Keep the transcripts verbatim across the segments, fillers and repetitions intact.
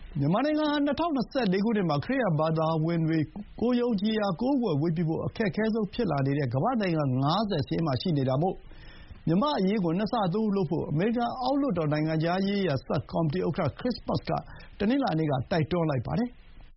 မြန်မာနိုင်ငံဟာ၂၀၂၄ ခုနှစ်မှာ ခရစ်ယာန်ဘာသာဝင်တွေကိုယုံကြည်ရာကိုးကွယ်ဝတ်ပြုဖို့အခက်ခဲဆုံးဖြစ်လာနေတဲ့ကမ္ဘာ့နိုင်ငံငါးဆယ်စာရင်းမှာရှိနေတာမို့မြန်မာ့အရေးကိုနှစ်ဆတိုးလုပ်ဖို့အမေရိကန်အောက်လွှတ်တော်နိုင်ငံခြားရေးရာဆပ်ကော်မတီဥက္ကဋ္ဌ ခရစ်မတ်ကတနင်္လာနေ့ကတိုက်တွန်းလိုက်ပါတယ်။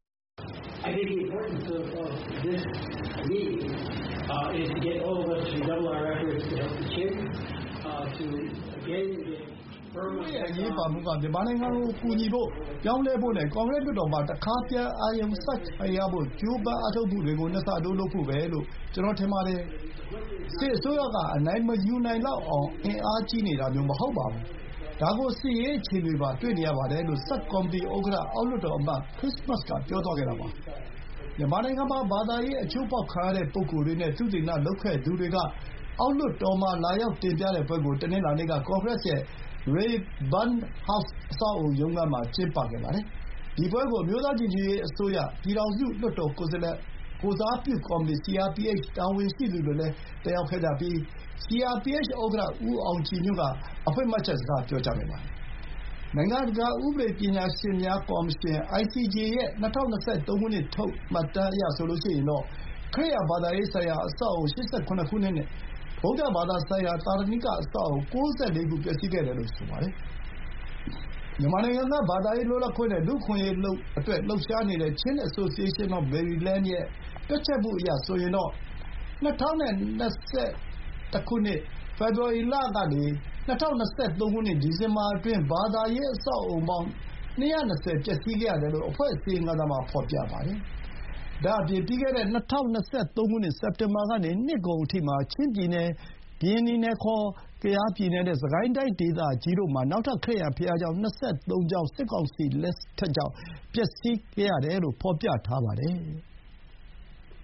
I think the importance of, of this meeting uh, is to get all of us to redouble our efforts to help the kids uh, to again get အရေးပါမှုကမြန်မာနိုင်ငံကိုကူညီဖို့ပြောင်းလဲဖို့နဲ့ကွန်ဂရက်လွှတ်တော်မှာတခါပြန်အာရုံစိုက်ခံရဖို့ကြိုးပမ်းအားထုတ်မှုတွေကိုနှစ်ဆတိုးလုပ်ဖို့ပဲလို့ကျွန်တော်ထင်ပါတယ်။စစ်အစိုးရကအနိုင်မယူနိုင်လောက်အောင်အင်အားကြီးနေတာမျိုးမဟုတ်ပါဘူး။ဒါကိုစစ်ရေးအခြေအနေပါတွေ့နေရပါတယ်လို့ဆပ်ကော်မတီဥက္ကဋ္ဌအောက်လွှတ်တော်အမတ်ခရစ်မတ်ကပြောသွားခဲ့တာပါ။မြန်မာနိုင်ငံမှာဘာသာရေးအချိုးဖောက်ခံရတဲ့ပုဂ္ဂိုလ်တွေနဲ့သုတေသနလုပ်ခဲ့သူတွေကအောက်လွှတ်တော်မှာလာရောက်တင်ပြတဲ့ပွဲကိုတနင်္လာနေ့ကကွန်ဂရက်ရဲ့Rayburn House အဆောက်အအုံရုံးခန်းမှာကျင်းပခဲ့ပါတယ်။ဒီပွဲကိုအမျိုးသားညီညွတ်ရေးအစိုးရပြည်ထောင်စုလွှတ်တော်ကိုယ်စားလှယ်ကိုယ်စားပြုကော်မတီ စီ အာർ ပီ အိတ် တာဝန်ရှိသူတွေလည်းတက်ရောက်ခဲ့ကြပြီး စီ အာർ ပီ အိတ် ဥက္ကဋ္ဌဦးအောင်ကြည်ညွန့်ကအဖွင့်အမှတ်ချက်စကားပြောကြားခဲ့ပါတယ်။နိုင်ငံတကာဥပဒေပညာရှင်များကော်မရှင် အိုင် စီ ဂျေ ရဲ့၂၀၂၃ ခုနှစ်ထုတ်မှတ်တမ်းအရဆိုရင်တော့ခရစ်ယာန်ဘာသာရေးဆိုင်ရာအဆောက်အအုံ ၈၇ ခုနဲ့ဗုဒ္ဓဘာသာဆိုင်ရာသာသနိကအဆောက်အအုံ၉၄ ခုပျက်စီးခဲ့တယ်လို့ဆိုပါတယ်။မြန်မာနိုင်ငံကဘာသာရေးလွတ်လပ်ခွင့်နဲ့လူ့အခွင့်အရေးအတွက်လှုပ်ရှားနေတဲ့ Chin Association of Maryland ရဲ့တွက်ချက်မှုအရဆိုရင်တော့၂၀၂၁ ခုနှစ်ဖေဖော်ဝါရီလကနေ ၂၀၂၃ ဒီဇင်ဘာအတွင်းဘာသာရေးအဆောက်အအုံပေါင်း၂၂၀ပျက်စီးခဲ့ရတယ်လို့အဖွဲ့အစည်းအဝေးခံစာမှာဖော်ပြပါတယ်။ဒါ့အပြင်ပြီးခဲ့တဲ့၂၀၂၃ စက်တင်ဘာကနေနှစ်ကုန်အထိမှာချင်းပြည်နယ်၊ကရင်နီနယ်ခေါ်ကယားပြည်နယ်နဲ့စစ်ကိုင်းတိုင်းဒေသကြီးတို့မှာနောက်ထပ်ခရစ်ယာန်ဘုရားကျောင်း၂၃ ကျောင်းစစ်ကောင်စီလက်ချက်ကြောင့်ပျက်စီးခဲ့ရတယ်လို့ဖော်ပြထားပါတယ်။